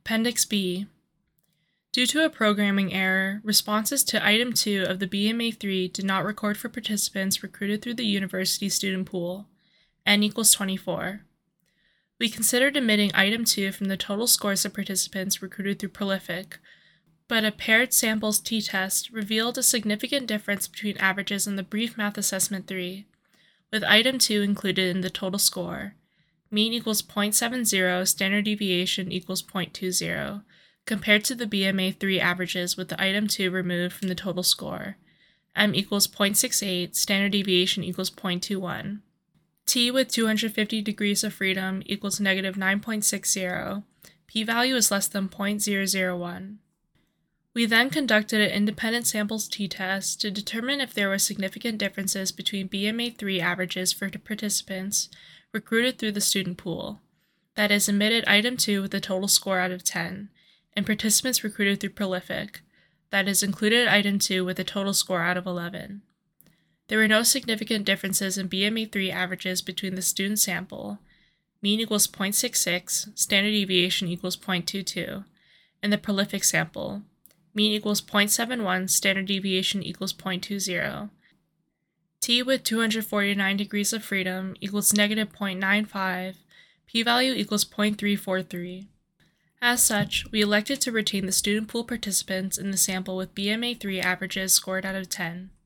Appendix B. Due to a programming error, responses to Item 2 of the BMA3 did not record for participants recruited through the university student pool, N equals 24. We considered omitting Item 2 from the total scores of participants recruited through Prolific, but a paired samples t-test revealed a significant difference between averages in the Brief Math Assessment 3, with Item 2 included in the total score, mean equals 0.70, standard deviation equals 0.20, compared to the BMA3 averages with the Item 2 removed from the total score, M equals 0.68, standard deviation equals 0.21. T with 250 degrees of freedom equals negative 9.60, p-value is less than 0.001. We then conducted an independent samples t-test to determine if there were significant differences between BMA3 averages for participants recruited through the student pool, that is, omitted Item 2 with a total score out of 10, and participants recruited through Prolific, that is, included Item 2 with a total score out of 11. There were no significant differences in BMA3 averages between the student sample, mean equals 0.66, standard deviation equals 0.22, and the Prolific sample, mean equals 0.71, standard deviation equals 0.20. T with 249 degrees of freedom equals negative 0.95, p-value equals 0.343. As such, we elected to retain the student pool participants in the sample with BMA3 averages scored out of 10.